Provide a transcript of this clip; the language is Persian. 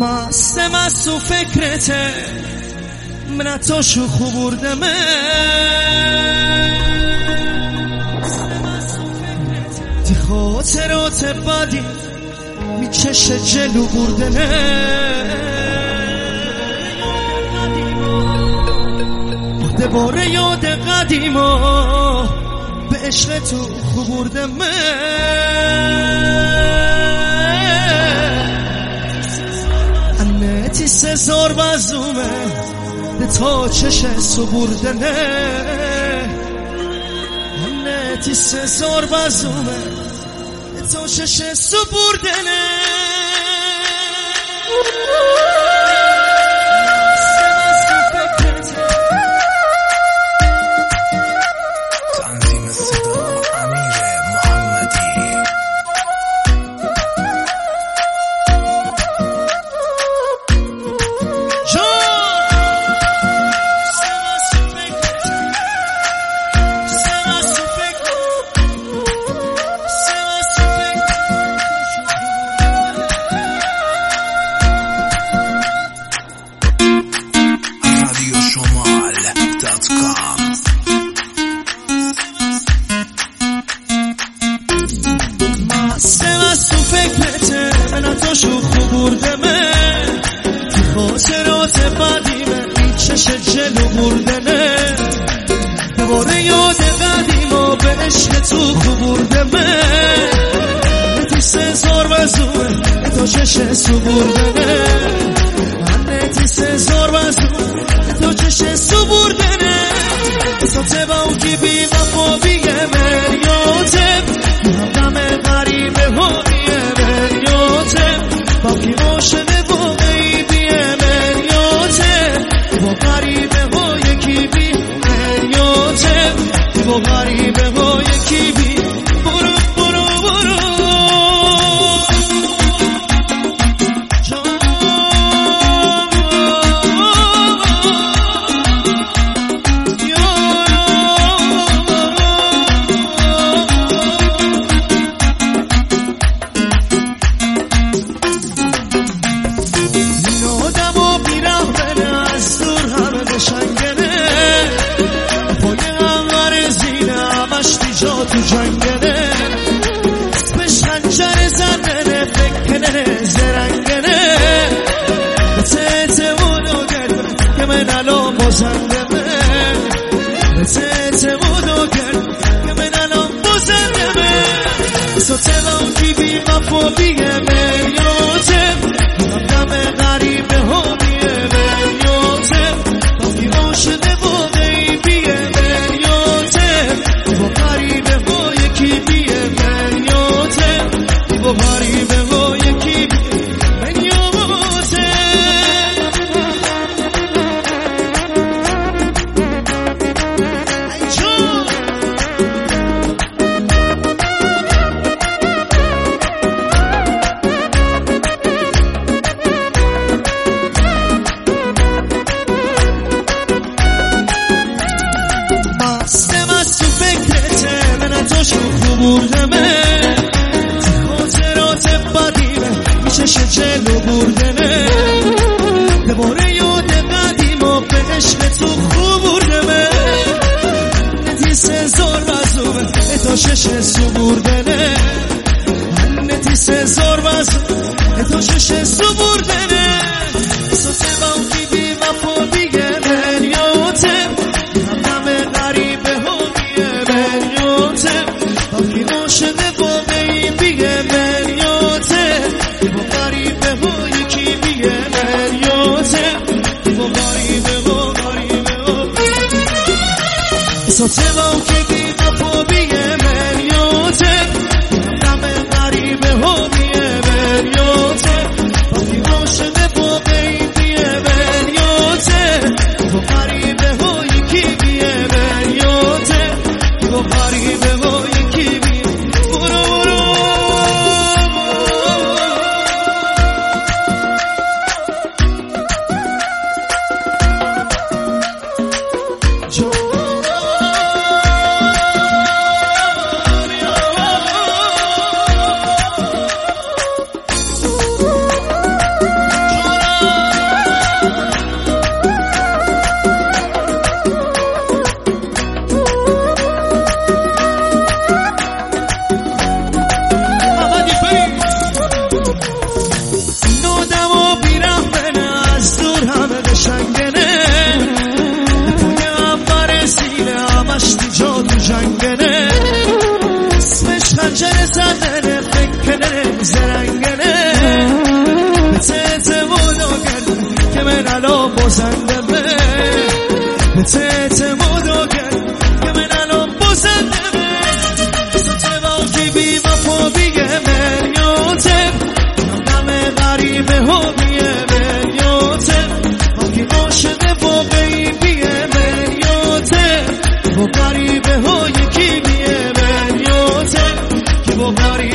مست و فکرته من تو شو خوردمه دی خاطرات بدی میکشه جلو بردنه دوباره یاد قدیما به عشق تو خوردمه انتی سزار بزومه ده تا چش سبوردنه انتی سزار بزومه ده تا چش سبوردنه خاطرات بدیمه میچش جلو بردنه دوباره یاد قدیما به عشق تو خوردمه نتی سزار وزومه تا چش سو بردنه نتی سزار وزومه تا چش سو بردنه ساته با اون کی بی وفا بیه مریاتم همدم غریبه ها بیه مریاتم با کی ماشنه واقعی بیه مریاتم با غریبه ها یکی بی مریاتم با غریبه ها یکی بی برو برو برو تو جنگنه اسمش خنجر زننه فکنه زرنگنه بتعتمونو گرد که من الان بازندمه بتعتمونو گرد که من الان بازندمه سوتلان کی بی وفا بیه مریاتم همدم غریبه ها بیه مریاتم با کی عاشق واقعی بیه مریاتم با غریبه ها یکی بیه مریاتم با غریبه ها یکی بیه مریاتم بردمه خاطرات بدیمه میچش جلو بردنه دوباره یاد قدیما به عشق تو خوردمه نتی سزار وزومه تا شش سو بردنه نتی سزار وزومه تا شش سو بردنه سوته با کی بی وفا بیه مریاتم همدم غریبه ها بیه مریاتم باقی عاشق واقعی بیه مریاتم با غریبه ها یکی بیه مریاتم با غریبه ها ساته با که بی وفا بیه مریاتم همدم غریبه ها بیه مریاتم باقی عاشق واقعی بیه مریاتم با غریبه ها یکی بیه مریاتم با غریبه ها یکی بیه به اعتماد کرد که من الان بزنده سطح باقی بی وفا بیه ملیاته همه غریبه ها بیه ملیاته باقی عاشق واقعی بیه ملیاته با غریبه ها یکی بیه ملیاته که با غریبه